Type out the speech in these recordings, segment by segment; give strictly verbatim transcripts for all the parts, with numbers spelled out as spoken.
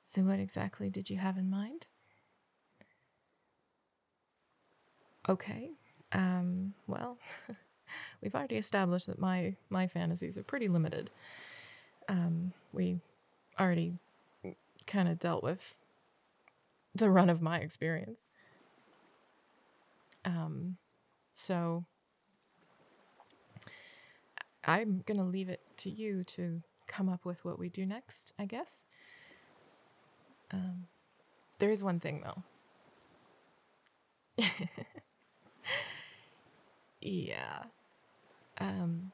So what exactly did you have in mind? Okay. Um, well, we've already established that my, my fantasies are pretty limited. Um, we already kind of dealt with the run of my experience. Um, so I'm going to leave it to you to come up with what we do next, I guess. Um, there is one thing, though. Yeah. Um,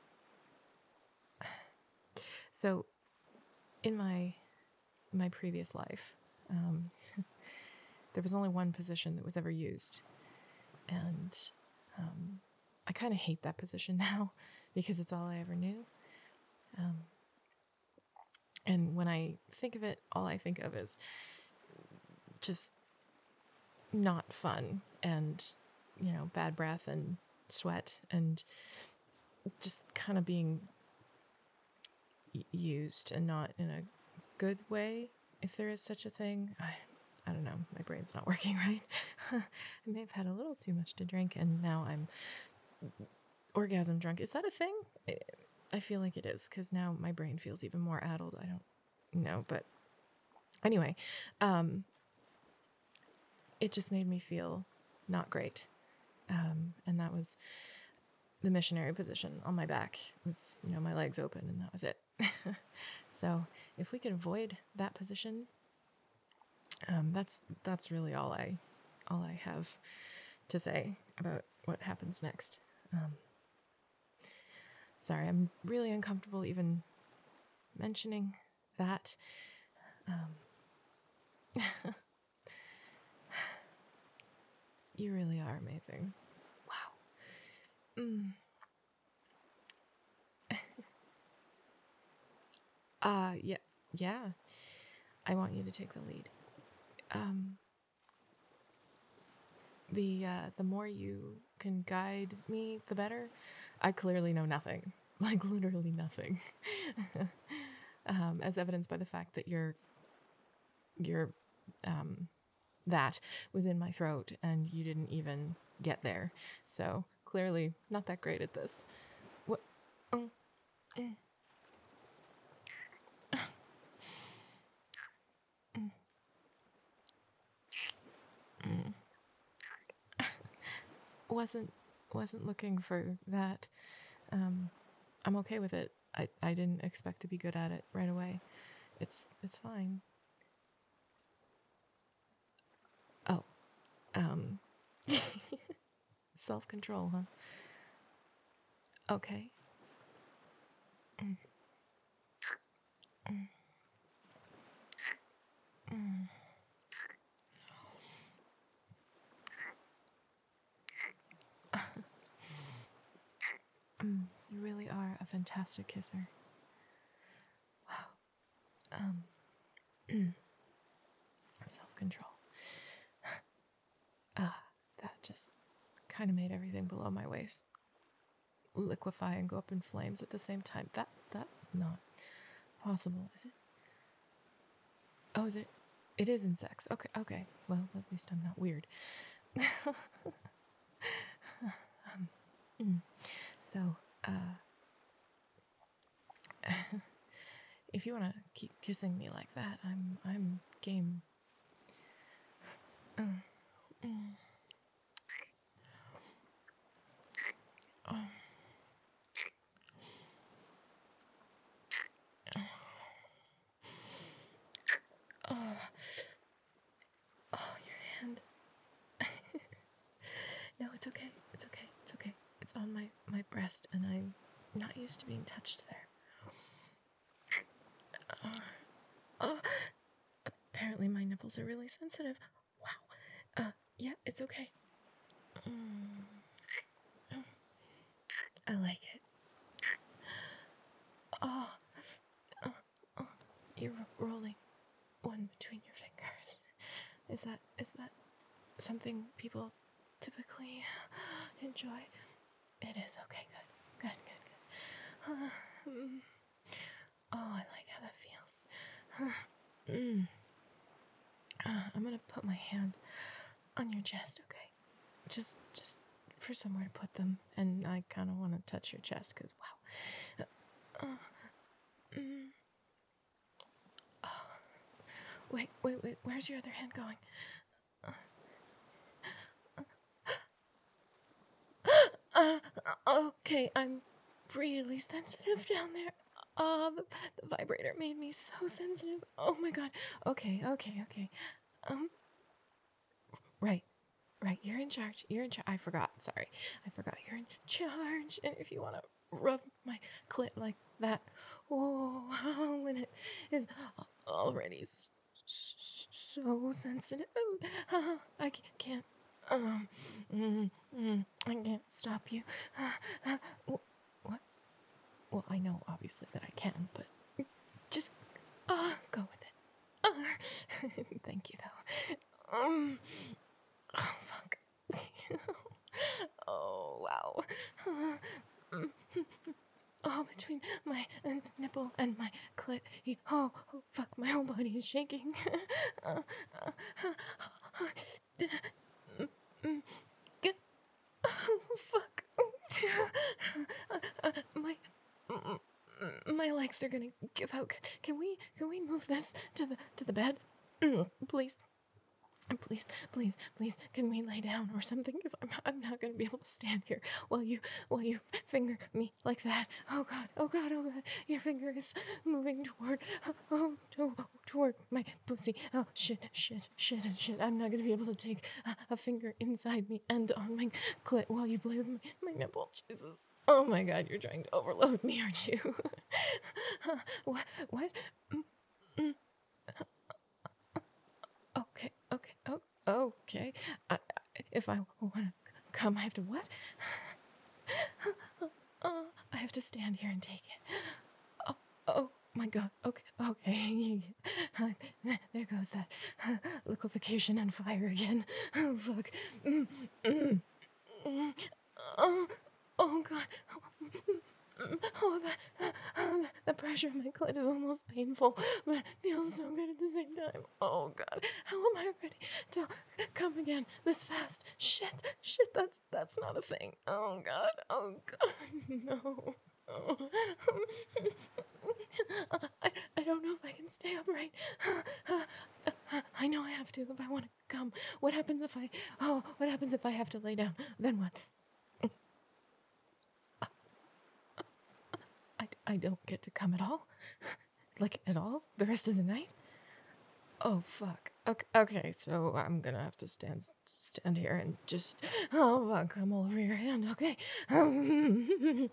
so in my my previous life, um, there was only one position that was ever used. And um, I kind of hate that position now because it's all I ever knew. Um, and when I think of it, all I think of is just not fun and, you know, bad breath and sweat and just kind of being used and not in a good way, if there is such a thing. I, I don't know. My brain's not working right. I may have had a little too much to drink, and now I'm orgasm drunk. Is that a thing? I feel like it is, because now my brain feels even more addled. I don't know, but anyway, um, it just made me feel not great. Um, and that was the missionary position on my back with, you know, my legs open, and that was it. So if we could avoid that position, um, that's that's really all I all I have to say about what happens next. Um, sorry, I'm really uncomfortable even mentioning that. Um, you really are amazing. Wow. Mm. uh, yeah, yeah. I want you to take the lead. Um, the uh, the more you can guide me, the better. I clearly know nothing, like literally nothing, um, as evidenced by the fact that you're you're um, that was in my throat and you didn't even get there. So clearly not that great at this. What? Mm, mm, mm, mm. wasn't wasn't looking for that. Um, I'm okay with it. I, I didn't expect to be good at it right away. It's it's fine. Oh, um, self-control, huh? Okay. Mm, mm, mm. Mm, you really are a fantastic kisser. Wow. Um, self-control. Ah, that just kind of made everything below my waist liquefy and go up in flames at the same time. That that's not possible, is it? Oh, is it? It is in sex. Okay, okay. Well, at least I'm not weird. um, mm. So, uh, if you want to keep kissing me like that, I'm I'm game. Uh, mm. Oh. Oh, oh, your hand. No, it's okay. It's okay. It's okay. It's on my, my breast, and I'm not used to being touched there. Uh, oh, apparently my nipples are really sensitive. Wow. Uh, yeah, it's okay. Mm. I like it. Oh, oh, oh, you're rolling one between your fingers. Is that is that something people typically enjoy? It is. Okay, good, good, good, good. Uh, mm. Oh, I like how that feels. Uh, mm. want to put my hands on your chest, okay? Just, just for somewhere to put them. And I kind of want to touch your chest, because, wow. Uh, mm. Oh. Wait, wait, wait. Where's your other hand going? Uh, uh, okay, I'm really sensitive down there. Oh, the, the vibrator made me so sensitive. Oh my god. Okay, okay, okay. Um, right, right. You're in charge. You're in charge. I forgot. Sorry, I forgot. You're in charge. And if you want to rub my clit like that, oh, when it is already s- s- so sensitive, uh, I c- can't. Um, mm, mm, I can't stop you. Uh, uh, wh- what? Well, I know obviously that I can, but just uh, go with it. Uh, thank you, though. Um, oh, fuck. Oh, wow. Uh, oh, between my uh, nipple and my clit. He, oh, oh, fuck, my whole body is shaking. uh, uh, uh, Mm, Get, oh, fuck. uh, uh, my, mm, mm, my legs are gonna give out. Can we, can we move this to the, to the bed? Mm, please. Please, please, please, can we lay down or something? Because I'm not, I'm not gonna be able to stand here while you, while you finger me like that. Oh god, oh god, oh god, your finger is moving toward, oh, oh toward my pussy. Oh shit, shit, shit, shit. I'm not gonna be able to take a, a finger inside me and on my clit while you play with my, my nipple. Jesus. Oh my god, you're trying to overload me, aren't you? what? What? Mm, mm. Okay, okay, oh, okay. I, I, if I want to come, I have to what? uh, I have to stand here and take it. Oh, oh my god. Okay, okay. There goes that liquefaction and fire again. Oh, fuck. Mm, mm, mm. Oh, oh god. Oh, the, oh, the, the pressure of my clit is almost painful, but it feels so good at the same time. Oh god, how am I ready to come again this fast? Shit, shit, that's that's not a thing. Oh god, oh god, no. Oh. I, I don't know if I can stay upright. I know I have to if I want to come. What happens if I, oh, what happens if I have to lay down? Then what? I, I don't get to come at all? Like, at all? The rest of the night? Oh, fuck. Okay, okay, so I'm gonna have to stand stand here and just... Oh, fuck, come all over your hand, okay? Um,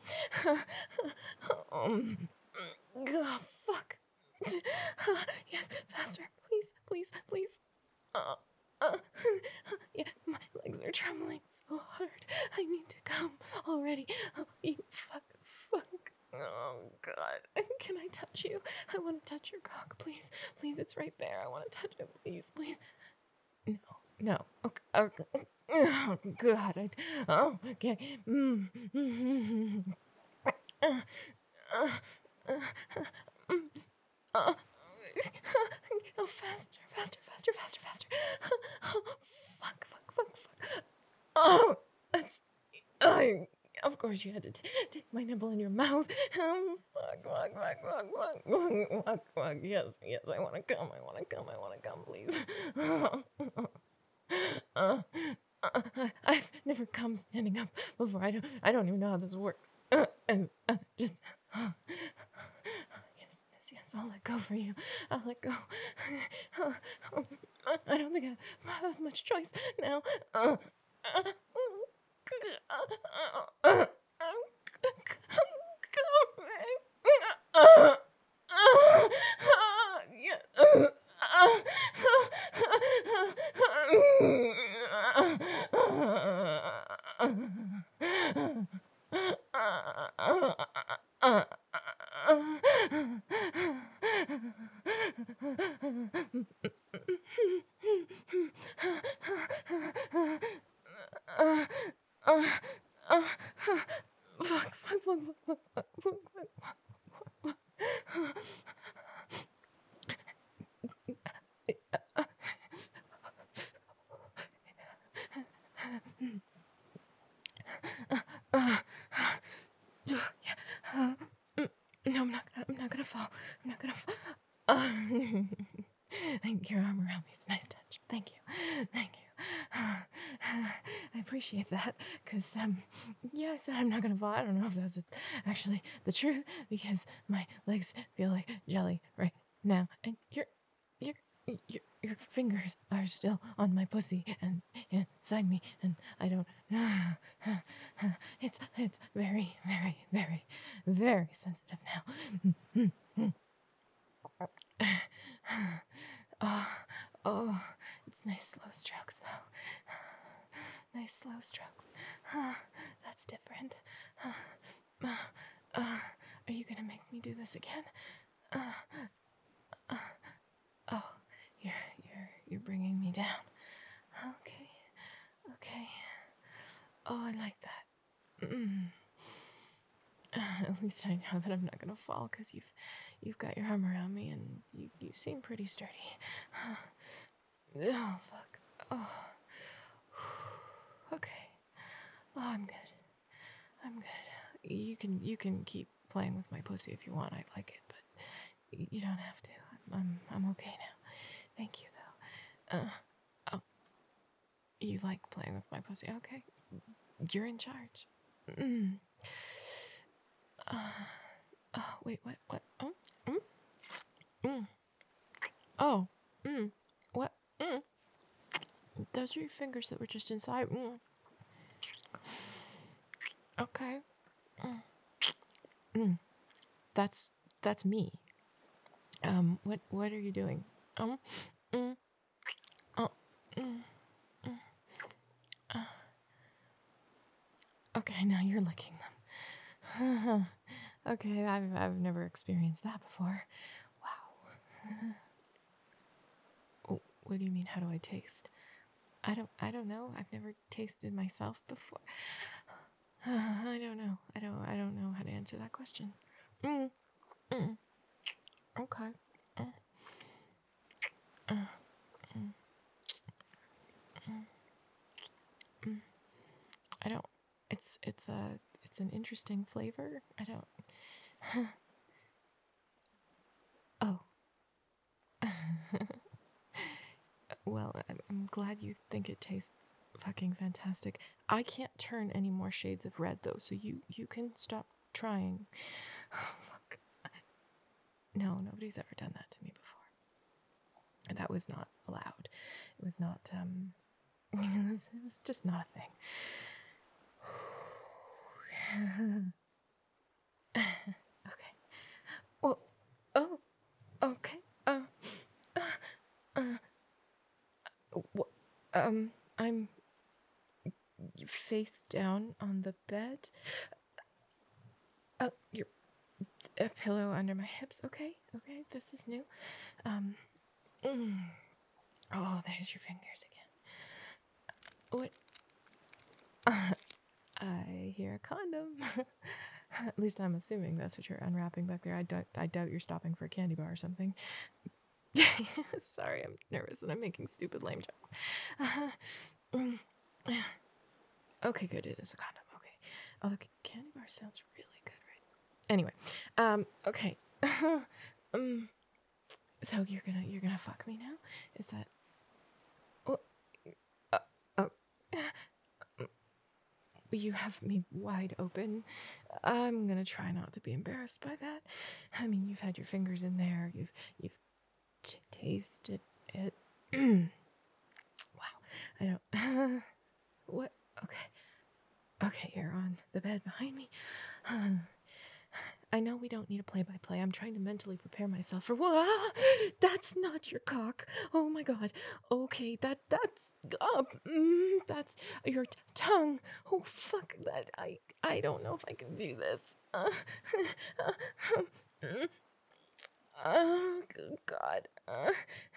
um, oh, fuck. Yes, faster, please, please, please. Uh, uh, yeah, my legs are trembling so hard. I need to come already. Oh, you fuck, fuck. Oh, God. Can I touch you? I want to touch your cock, please. Please, it's right there. I want to touch it, please, please. No, no. Okay. okay. Oh, God. I, oh, okay. Mm. Uh, uh, uh, uh, oh, faster, faster, faster, faster, faster. Oh, fuck, fuck, fuck, fuck. Oh, that's... I... Of course you had to t- take my nipple in your mouth. Um, fuck, fuck, fuck, fuck, fuck, fuck, fuck, fuck. Yes, yes, I want to come, I want to come, I want to come, please. uh, uh, I, I've never come standing up before. I don't, I don't even know how this works. Uh, and uh, just, uh, yes, yes, yes, I'll let go for you. I'll let go. I don't think I have much choice now. Uh, uh, Uh, uh, fuck, fuck, fuck, fuck, fuck, fuck, fuck, fuck, fuck. gonna fall. I'm not gonna fall. Uh, Thank your arm around me is a nice touch. Thank you. Thank you. I appreciate that. Because, um, yeah, I said I'm not going to fall. I don't know if that's actually the truth. Because my legs feel like jelly right now. And your, your, your, your fingers are still on my pussy and inside me. And I don't, it's, it's very, very, very, very sensitive now. Oh, oh, it's nice slow strokes though. Nice slow strokes. Uh, that's different. Uh, uh, uh, are you gonna make me do this again? Uh, uh, oh, you're you're you're bringing me down. Okay, okay. Oh, I like that. Mm. Uh, at least I know that I'm not gonna fall because you've you've got your arm around me and you you seem pretty sturdy. Oh fuck. Oh. Okay. Oh, I'm good. I'm good. You can you can keep playing with my pussy if you want. I like it, but you don't have to. I'm I'm, I'm okay now. Thank you though. Uh. Oh. You like playing with my pussy? Okay. You're in charge. Mm. Uh, oh, wait, what, what, oh, mm, mm, oh, mm, what, mm, those are your fingers that were just inside, mm, okay, mm, mm, that's, that's me, um, what, what are you doing, um, mm, oh, mm, mm, uh, okay, now you're licking them. Okay, I've I've never experienced that before. Wow. Oh, what do you mean? How do I taste? I don't I don't know. I've never tasted myself before. I don't know. I don't I don't know how to answer that question. Mm. Mm. Okay. Mm. Uh. Mm. Mm. Mm. I don't. It's it's a it's an interesting flavor. I don't. Oh. Well, I'm, I'm glad you think it tastes fucking fantastic. I can't turn any more shades of red though, so you you can stop trying. Oh, fuck. No, nobody's ever done that to me before. And that was not allowed. It was not um it was it was just not a thing. Okay. Well, oh, okay. Uh, uh, uh, wh- um, I'm face down on the bed. Oh, your a pillow under my hips. Okay, okay. This is new. Um. Mm. Oh, there's your fingers again. What? Uh, I hear a condom. At least I'm assuming that's what you're unwrapping back there. I doubt, I doubt you're stopping for a candy bar or something. Sorry, I'm nervous and I'm making stupid lame jokes. Uh, mm, okay, good. It is a condom. Okay. Although candy bar sounds really good, right? Anyway, um, okay. um, so you're gonna you're gonna fuck me now? Is that? Oh, uh, oh. You have me wide open. I'm gonna try not to be embarrassed by that. I mean, you've had your fingers in there. You've you've t- tasted it. Wow. I don't. Uh, what? Okay. Okay, you're on the bed behind me. I know we don't need a play-by-play. I'm trying to mentally prepare myself for what? That's not your cock. Oh my god. Okay, that that's uh, mm, that's your t- tongue. Oh fuck that. I I don't know if I can do this. Uh, uh, oh god. Uh,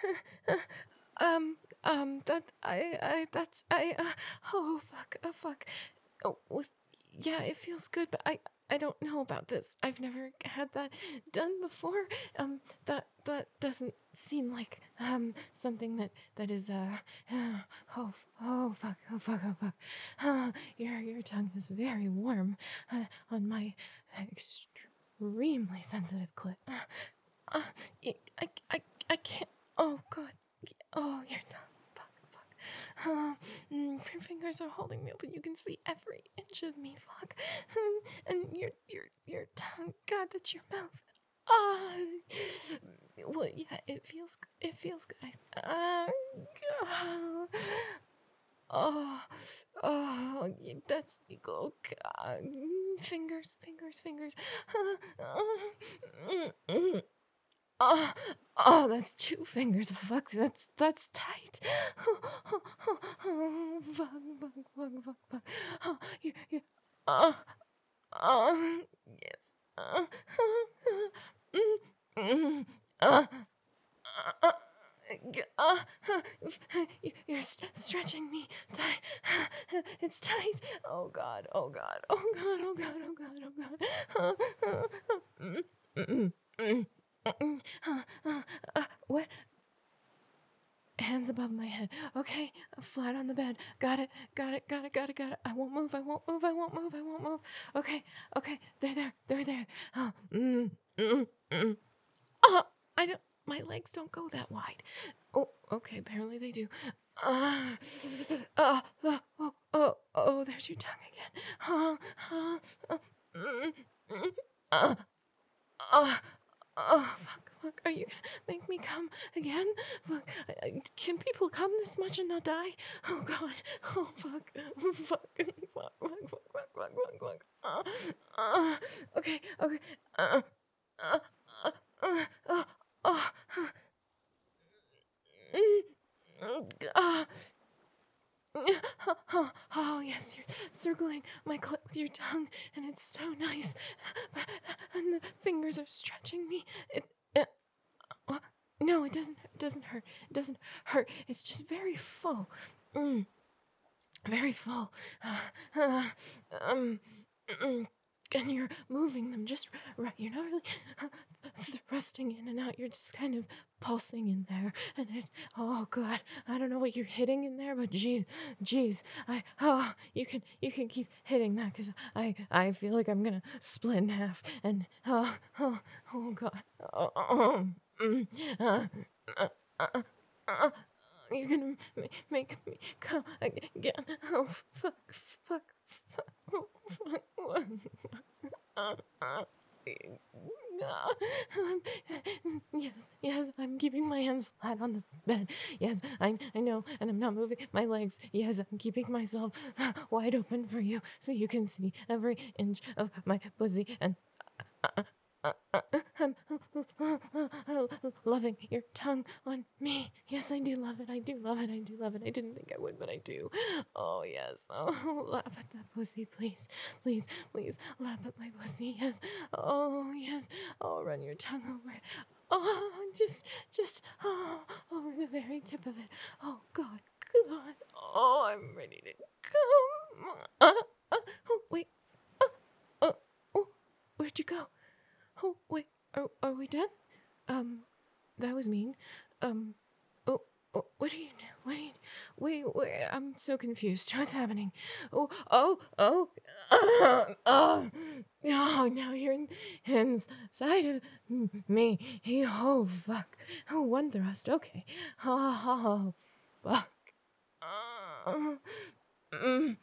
um um that I I that's I uh, oh fuck. Oh fuck. Oh, with, yeah, it feels good, but I I don't know about this. I've never had that done before. Um, that that doesn't seem like um something that that is uh oh oh fuck oh fuck oh fuck. Uh, your your tongue is very warm uh, on my extremely extremely sensitive clit. Uh, uh, I, I, I, I can't. Oh, God. Oh, your tongue. Fuck, fuck. Uh, mm, your fingers are holding me, but you can see every inch of me. Fuck. Um, and your, your, your tongue. God, that's your mouth. Ah, uh, well, yeah, it feels, it feels good. Uh, oh, oh, oh, that's, oh, God. Fingers, fingers, fingers. Oh, oh, that's two fingers. Fuck, that's that's tight. Oh, oh, oh, oh, fuck, fuck, fuck, fuck, fuck. Oh, you, you, oh, oh, yes. Uh, uh, mm, uh, uh, uh, uh, you're st- stretching me tight. It's tight. Oh God. Oh God. Oh God. Oh God. Oh God. Oh God. Mm, mm, mm. Uh, uh, uh, what? Hands above my head. Okay, flat on the bed. Got it, got it, got it, got it, got it. I won't move, I won't move, I won't move, I won't move. Okay, okay, they're there, they're there. Oh, mm, mm, mm. Oh, I don't, my legs don't go that wide. Oh, okay, apparently they do. Uh, uh, uh, oh, oh, oh, there's your tongue again. Uh, uh, uh, mm, mm, uh, uh, oh, fuck, fuck, are you gonna make me come again? Fuck, can people come this much and not die? Oh, God, oh, fuck, fuck, fuck, fuck, fuck, fuck, fuck, fuck, fuck, uh, uh, okay, okay, uh, uh, uh, uh, uh, uh, uh, Oh, oh, yes, you're circling my clit with your tongue, and it's so nice. And the fingers are stretching me. It, it uh, no, it doesn't. It doesn't hurt. It doesn't hurt. It's just very full. Mm, very full. Uh, uh, um, mm, and you're moving them just right. You're not really uh, thrusting in and out. You're just kind of pulsing in there. And it, oh God, I don't know what you're hitting in there, but geez, geez, I, oh, you can, you can keep hitting that because I, I feel like I'm gonna split in half. And, oh, oh, oh God, oh, oh, mm, uh, uh, uh, uh, you're gonna make me come again. Oh, fuck, fuck, fuck, oh, fuck, uh, uh, yes, yes, I'm keeping my hands flat on the bed. Yes, I, I know, and I'm not moving my legs. Yes, I'm keeping myself wide open for you so you can see every inch of my pussy and uh, uh, uh, I'm loving your tongue on me. Yes, I do love it. I do love it. I do love it. I didn't think I would, but I do. Oh, yes. Oh, lap at that pussy, please. Please, please, lap at my pussy. Yes. Oh, yes. Oh, run your tongue over it. Oh, just, just, oh, over the very tip of it. Oh, God, God. Oh, I'm ready to come. Uh, uh, oh, wait. Oh, oh, oh, where'd you go? Oh, wait, are, are we done? Um, that was mean. Um, oh, oh what are you, what are you, wait, wait, I'm so confused. What's happening? Oh, oh, oh, uh, oh, oh, now you're in, inside of me. Oh, fuck. Oh, one thrust, okay. Oh, fuck. Uh, mm,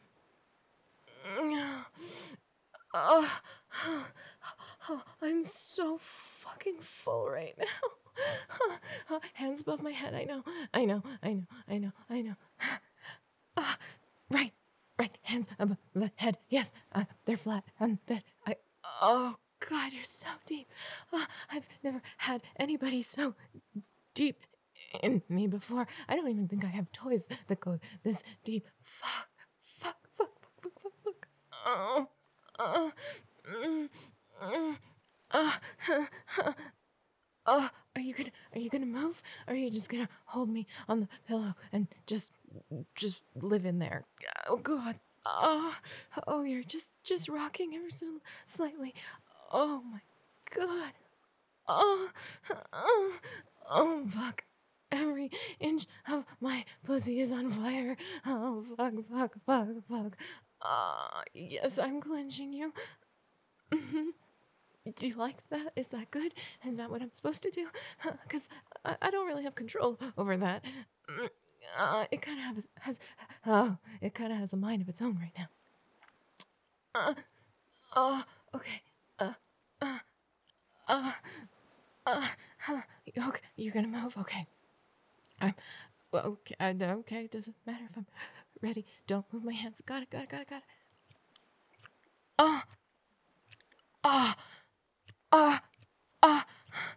oh, oh, I'm so fucking full right now. Hands above my head. I know, I know, I know, I know, I know. Uh, right, right. Hands above the head. Yes, uh, they're flat on the bed. I. Oh God, you're so deep. Uh, I've never had anybody so deep in me before. I don't even think I have toys that go this deep. Fuck, fuck, fuck, fuck, fuck, fuck, fuck. Oh. Uh, mm, mm, uh, uh, uh, are you gonna are you gonna move? Or are you just gonna hold me on the pillow and just just live in there? Oh God. Oh, oh, you're just just rocking ever so slightly. Oh my God. Oh, oh, oh, fuck. Every inch of my pussy is on fire. Oh, fuck, fuck, fuck, fuck. Ah, uh, yes, I'm clenching you. Mm-hmm. do you like that? Is that good? Is that what I'm supposed to do? Because I, I don't really have control over that. Uh, it kind of has, has, oh, it kind of has a mind of its own right now. Uh, uh, okay. Uh, uh, uh, uh, uh, okay, you're gonna move? Okay. I'm, well, okay, I, okay, doesn't matter if I'm ready. Don't move my hands. Got it, got it, got it, got it. Ah, ah, ah, ah,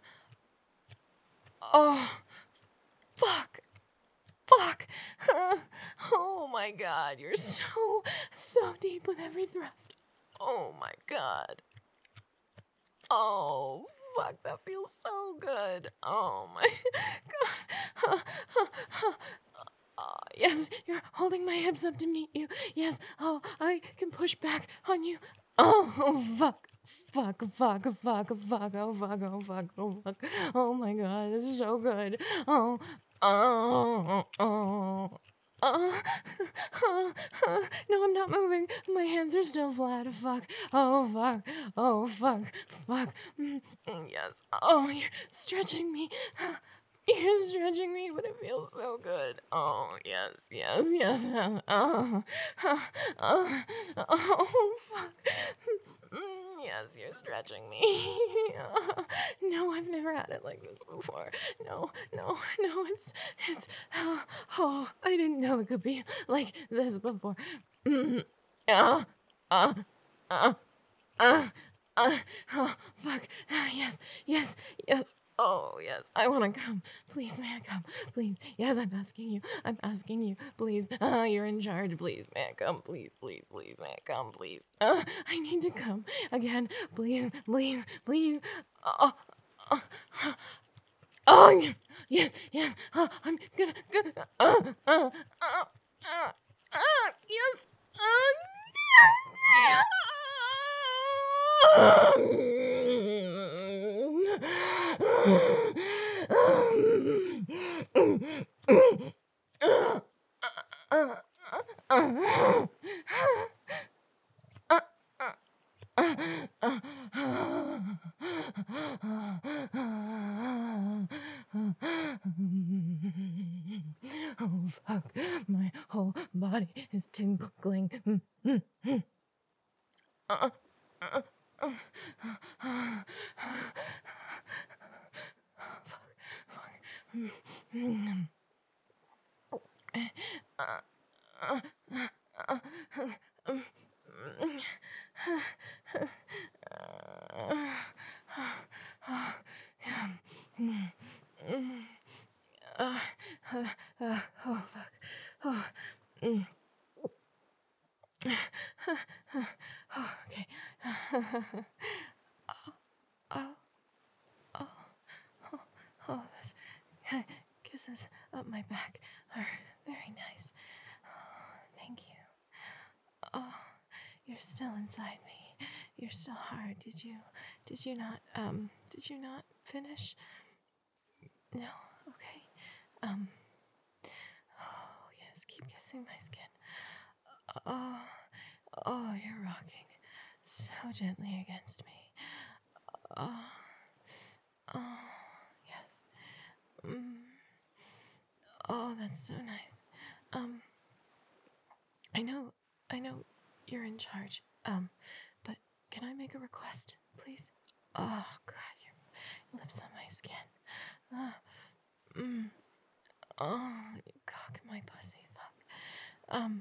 oh, fuck, fuck. Oh my god, you're so, so deep with every thrust. Oh my god. Oh, fuck, that feels so good. Oh my god. Uh, yes, you're holding my hips up to meet you. Yes, oh, I can push back on you. Oh, oh fuck. Fuck, fuck, fuck, fuck, oh, fuck, oh, fuck, oh, fuck. Oh my god, this is so good. Oh, oh, oh. Uh, uh, uh, no, I'm not moving. My hands are still flat. Fuck. Oh, fuck. Oh, fuck. Fuck. Mm, yes. Oh, you're stretching me. You're stretching me, but it feels so good. Oh, yes, yes, yes. Oh, oh, oh, oh fuck. Mm, yes, you're stretching me. Oh, no, I've never had it like this before. No, no, no, it's, it's, oh, oh, I didn't know it could be like this before. Mm, uh, uh, uh, uh, uh, oh, fuck. Yes, yes, yes. Oh, yes, I want to come. Please, may I come? Please. Yes, I'm asking you. I'm asking you. Please. Uh, you're in charge. Please, may I come? Please, please, please, may I come? Please. Uh, I need to come. Again. Please, please, please. Oh, oh, oh, oh yes, yes. Uh, I'm gonna, gonna, uh, uh, uh, uh, uh, yes. Uh, yes. Oh, fuck. My whole body is tingling. Uh, uh, uh, uh, fuck, fuck. Uh, uh, uh, uh, Uh, uh, uh, oh, fuck. Oh, mm. Oh, okay. oh, oh, oh, oh, oh, those kisses up my back are very nice. Oh, thank you. Oh, you're still inside me. You're still hard. Did you, did you not, um, did you not finish? No? Okay. Um, oh, yes, keep kissing my skin. Oh, oh, you're rocking so gently against me. Oh, oh, yes. Mm. Oh, that's so nice. Um, I know, I know you're in charge. Um, but can I make a request, please? Oh, God, your lips on my skin. Uh, mm. Oh, you cock my pussy, fuck. Um,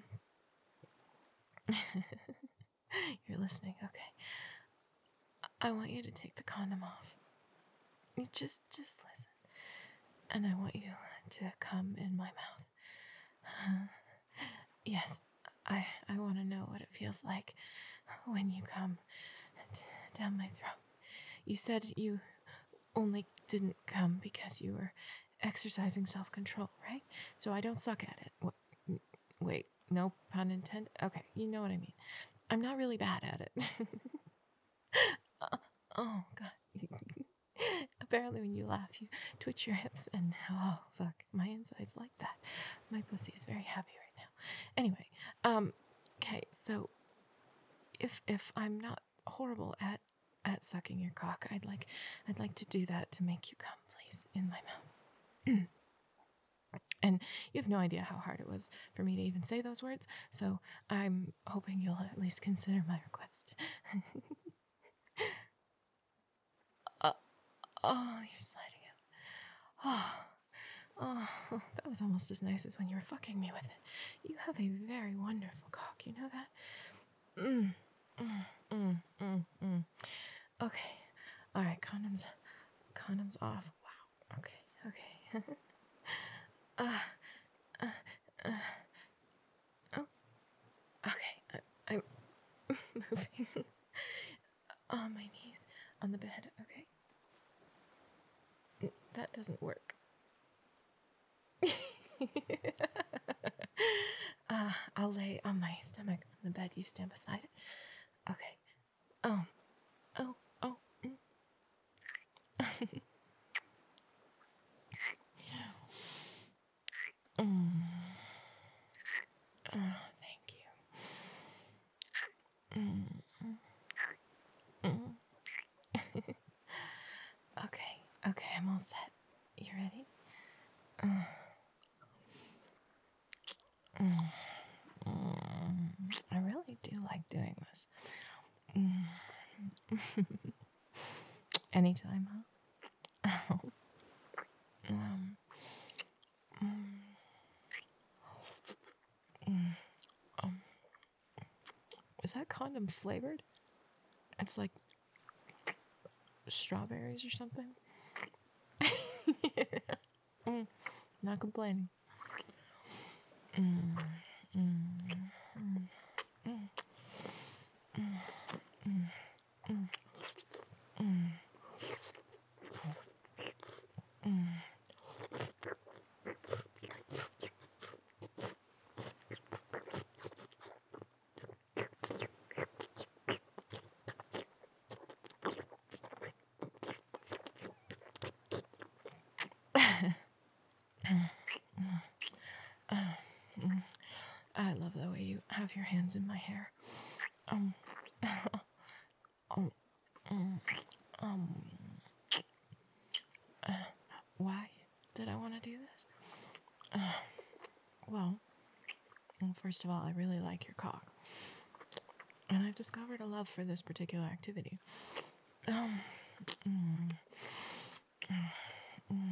you're listening, okay. I want you to take the condom off. You just, just listen. And I want you to come in my mouth. Uh, yes, I, I want to know what it feels like when you come t- down my throat. You said you only didn't come because you were exercising self-control, right? So I don't suck at it. Wait, wait, no pun intended? Okay, you know what I mean. I'm not really bad at it. uh, oh, God. Apparently when you laugh, you twitch your hips and, oh, fuck, my insides like that. My pussy is very happy right now. Anyway, um, okay, so if if I'm not horrible at at sucking your cock. I'd like, I'd like to do that to make you come, please, in my mouth. And you have no idea how hard it was for me to even say those words, so I'm hoping you'll at least consider my request. uh, oh, you're sliding out. Oh, oh, that was almost as nice as when you were fucking me with it. You have a very wonderful cock, you know that? Mm, mm, mm, mm, mm. Okay, all right, condoms, condoms off. Wow, okay, okay. uh, uh, uh, oh, okay, I, I'm moving on my knees on the bed, okay? That doesn't work. uh, I'll lay on my stomach on the bed, you stand beside it. Okay. Oh, oh, oh. Mm. mm. Oh, thank you. Mm. Mm. okay, okay, I'm all set. You ready? Uh. Mm. Mm. I really do like doing this. Mm. Anytime, huh? um, mm. Mm. Um, is that condom flavored? It's like strawberries or something. mm, not complaining. Mm, mm, mm, mm, mm, mm, mm, mm, mm. I love the way you have your hands in my hair. Um, um, um, um uh, why did I want to do this? Uh, well, well, first of all, I really like your cock. And I've discovered a love for this particular activity. Um, mm, mm, mm.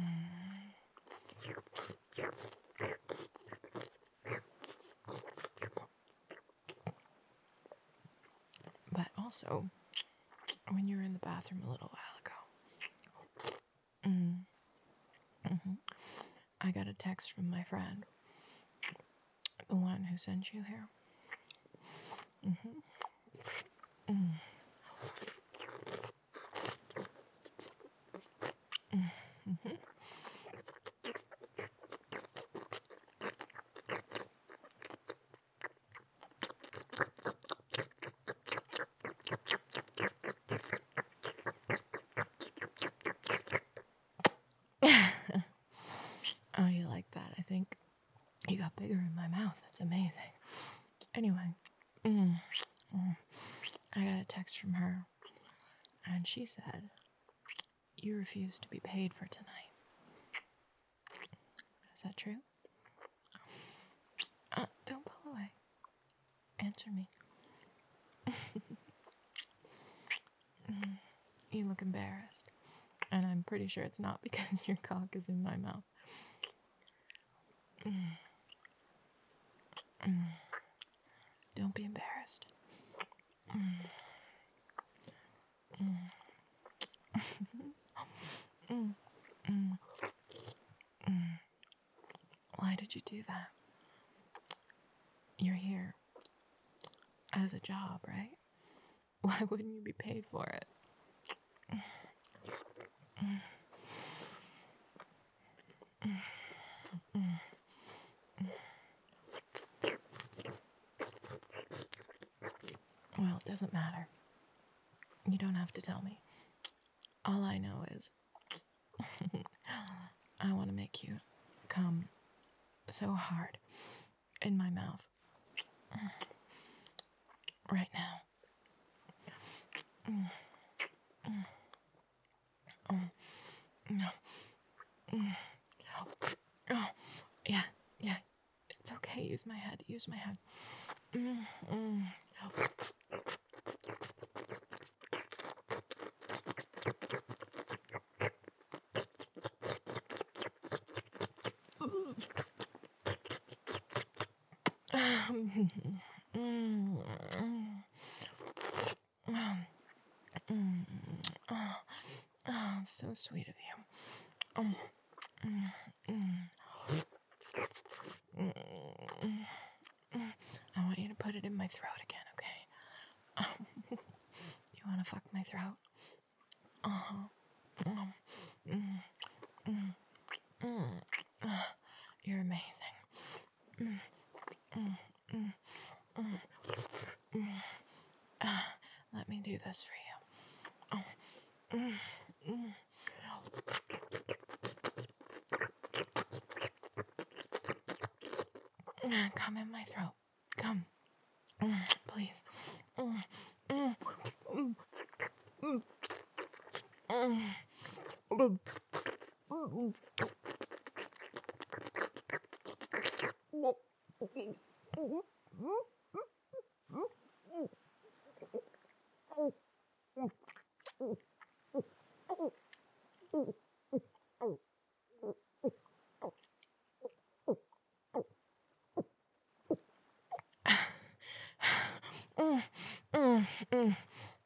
But also, when you were in the bathroom a little while ago, mm, mm-hmm, I got a text from my friend, the one who sent you here. Mm-hmm. Mm. Mm-hmm. Oh, you like that? I think you got bigger in my mouth. That's amazing. Anyway, mm, mm, I got a text from her, and she said, you refuse to be paid for tonight. Is that true? Uh, don't pull away. Answer me. mm, you look embarrassed, and I'm pretty sure it's not because your cock is in my mouth. Mm. Mm. Don't be embarrassed. Mm. Mm. mm. Mm. Mm. Why did you do that? You're here as a job, right? Why wouldn't you be paid for it? Mm. Mm. Mm. Well, it doesn't matter. You don't have to tell me. All I know is I want to make you come so hard in my mouth right now. Oh, yeah, yeah. It's okay. Use my head. Use my head. Mm, mm. Oh, so sweet of you. Um, mm, mm. I want you to put it in my throat again, okay? Um, you want to fuck my throat? Uh-huh. Um, mm, mm, mm. Uh, you're amazing. Mm, mm, mm, mm, mm. Uh, let me do this for you. Oh, mm, mm. Come in my throat. Come. Mm, please. Mm, mm, mm, mm, mm. Mm, mm, mm.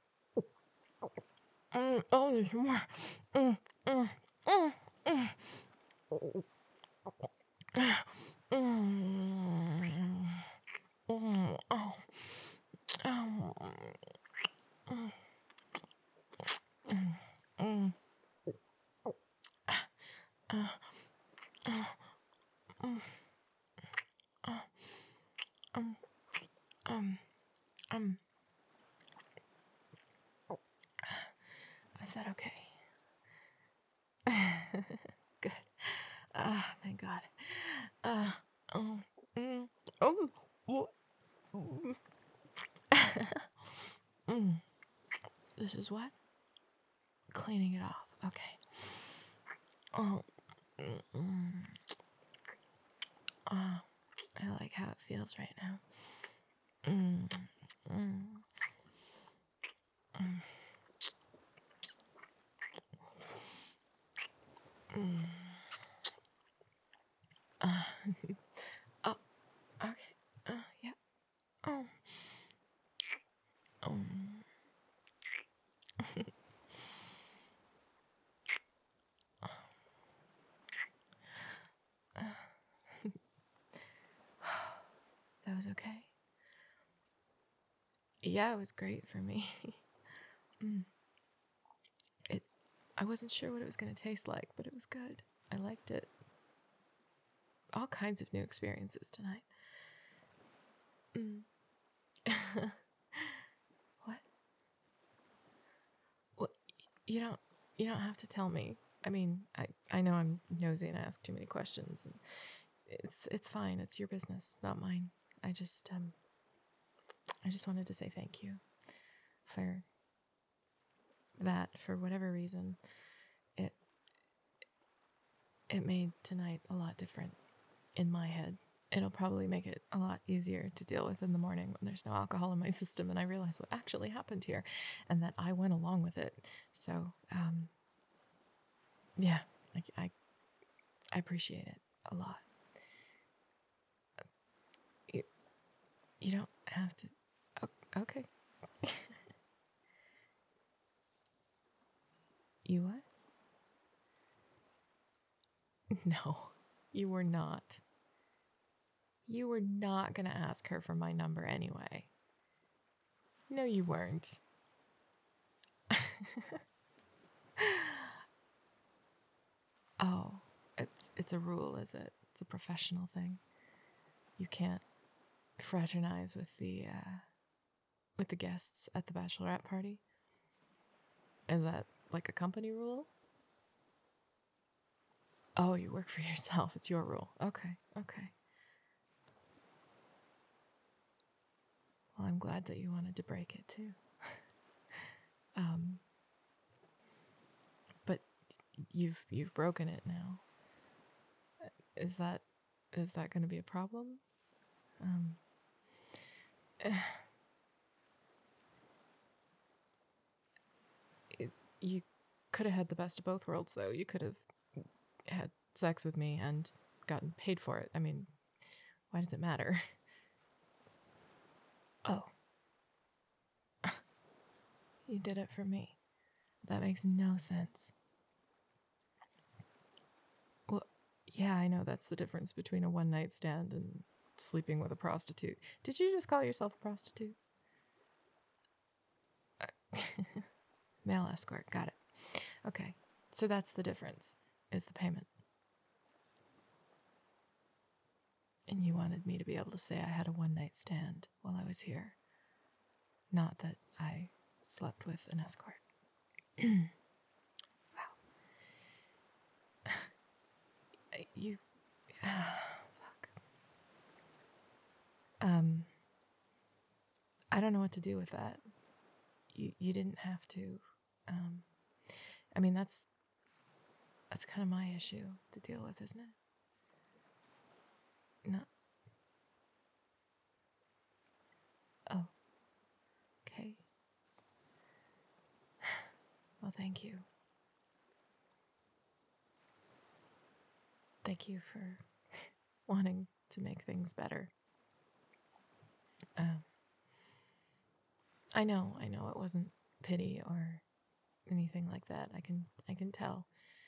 Mm, oh, there's more. Mm, mm, mm, mm. Mm, mm, oh, oh, mm, mm, uh, uh, mm, uh, um, um, um. I said okay. Good. Ah, uh, thank God. Uh, um, mm, oh, oh, mm. mm. This is what? Cleaning it off. Okay. Oh, mm, mm. Oh, I like how it feels right now. Mm, mm, mm, mm. Uh, oh, okay. Uh, yeah. Oh. Um. That was okay. Yeah, it was great for me. mm. It. I wasn't sure what it was going to taste like, but it was good. I liked it. All kinds of new experiences tonight. Mm. What? Well, you don't. You don't have to tell me. I mean, I, I know I'm nosy and I ask too many questions, and it's it's fine. It's your business, not mine. I just um. I just wanted to say thank you for that. For whatever reason, it it made tonight a lot different in my head. It'll probably make it a lot easier to deal with in the morning when there's no alcohol in my system and I realize what actually happened here and that I went along with it. So, um, yeah, I, I, I appreciate it a lot. You, you don't have to. Oh, okay. You what? No, you were not. You were not going to ask her for my number anyway. No, you weren't. Oh, it's it's a rule, is it? It's a professional thing. You can't fraternize with the uh, with the guests at the bachelorette party. Is that like a company rule? Oh, you work for yourself. It's your rule. Okay, okay. Well, I'm glad that you wanted to break it too. um, but you've you've broken it now. Is that is that going to be a problem? Um, it, you could have had the best of both worlds, though. You could have had sex with me and gotten paid for it. I mean, why does it matter? Oh. You did it for me. That makes no sense. Well, yeah, I know that's the difference between a one night stand and sleeping with a prostitute. Did you just call yourself a prostitute? Male escort, got it. Okay, so that's the difference, is the payment. And you wanted me to be able to say I had a one night stand while I was here. Not that I slept with an escort. Wow. You... fuck. Um... I don't know what to do with that. You you didn't have to. Um, I mean, that's that's kind of my issue to deal with, isn't it? No. Oh. Okay. Well, thank you. Thank you for wanting to make things better. Um, I know, I know it wasn't pity or anything like that. I can, I can tell.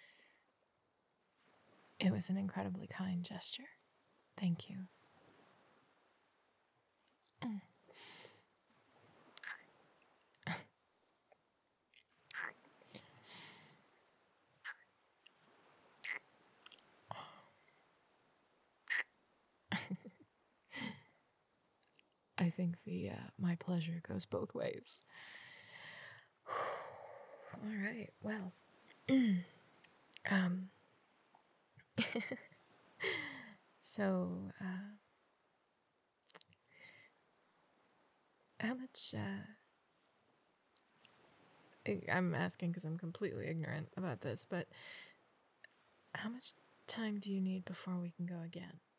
It was an incredibly kind gesture. Thank you. Mm. I think the uh, my pleasure goes both ways. All right. Well, um, so uh, how much? Uh, I- I'm asking because I'm completely ignorant about this, but how much time do you need before we can go again?